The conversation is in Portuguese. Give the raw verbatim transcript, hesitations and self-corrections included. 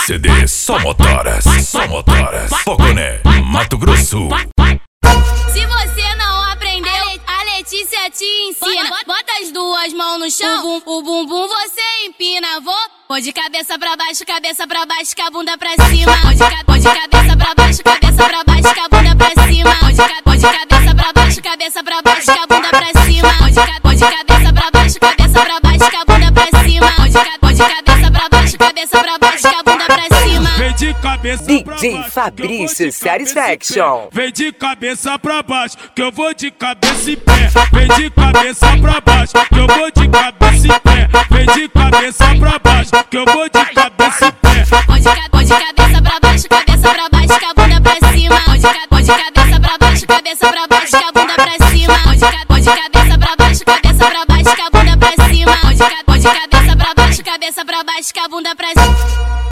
C D Só Motoras, Só Motoras, Poconé, Mato Grosso. Se você não aprendeu, a Letícia te ensina. Bota as duas mãos no chão, o bum, o bumbum você empina. Vou, vou de cabeça pra baixo, cabeça pra baixo, com a bunda pra cima. Vou de, ca, vou de cabeça pra baixo, cabeça pra baixo, com a bunda pra cima. Vou de, ca, vou de cabeça pra baixo, cabeça pra baixo, com a bunda pra cima. Vou de, ca, vou de cabeça pra baixo, cabeça pra baixo, com a bunda pra cima. Vou de, ca, vou de cabeça pra baixo, cabeça pra baixo, com a bunda pra cima. Vem de cabeça D pra J baixo, Fabrício Satisfaction. Vem de cabeça pra baixo, que eu vou de cabeça e pé. Vem de cabeça pra baixo, que eu vou de cabeça e pé. Vem de cabeça pra baixo, que eu vou de cabeça e pé. Vou de, ca, vou de cabeça pra baixo, cabeça pra baixo, com a bunda pra cima. Vou de, ca, vou de cabeça pra baixo, cabeça pra baixo, com a bunda pra cima. Vou de, ca, vou de cabeça pra baixo, cabeça pra baixo, com a bunda pra cima. Vou de, ca, vou de cabeça pra baixo, cabeça pra baixo, com a bunda pra cima.